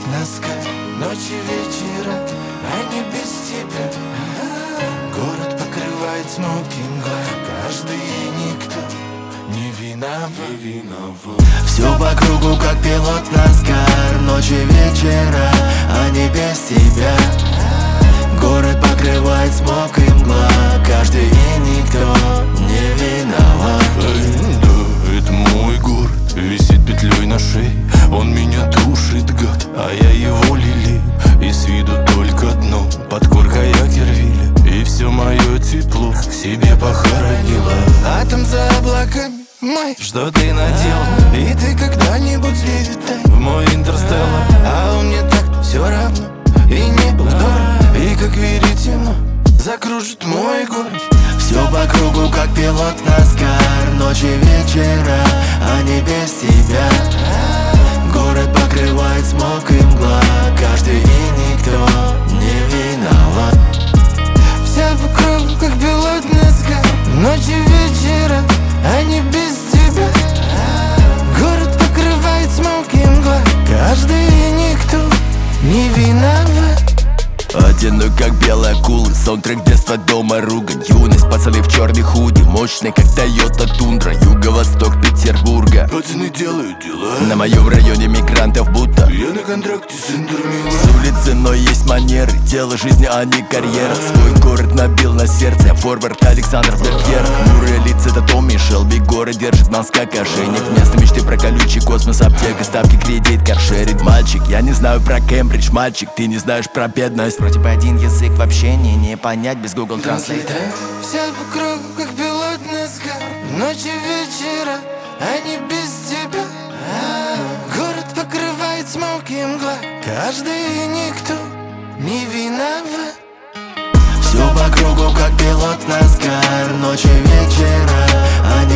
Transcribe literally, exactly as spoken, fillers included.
Насквозь ночи, вечера, они без тебя. Город покрывает смог и мгла. Каждый и никто не виноват, не виноват. Все по кругу, как пилот Наскар. Ночи, вечера, они без тебя. Город покрывает смог и мгла. Каждый и никто не виноват. Эй, да, это мой город, висит петлей на шее. Он меня душит, гад, а я его лелею. И с виду только дно, под коркой Акервилля. И все мое тепло к себе похоронила. А там за облаками май, что ты наделал? И ты когда-нибудь слетай в мой интерстеллар. А он мне так все равно и не был дорог. И как веретено закружит мой город. Все по кругу, как пилот Наскар. Ночи, вечера, они без тебя. Город покрывает смог и мгла. Каждый и никто не виноват. Все по кругу, как пилот Наскар. Ночи, вечера, они без тебя. Город покрывает смог и мгла. Каждый и никто не виноват. Одену как белая акула, саундтрек детства, дома, ругань. Юность, пацаны в черной худи, мощный как Тойота Тундра. Юго-восток Петербурга, пацаны делают дела. На моем районе мигрантов будто я на контракте с Интермилан. С улицы, но есть манеры, дело жизни, а не карьера. Свой город набил на сердце, я форвард Александр Бергер. Хмурые лица, это Томми Шелби. Город держит нас как ошейник. Вместо мечты про колючий космос, аптека, ставки, кредит, каршеринг. Мальчик, я не знаю про Кембридж. Мальчик, ты не знаешь про бедность. Вроде бы один язык в общении, не понять без Google Translate. Все по кругу, как пилот Наскар. Ночи, вечера, они без тебя. Город покрывает смог и мгла. Каждый и никто не виноват. Все по кругу, как пилот Наскар. Ночи, вечера, они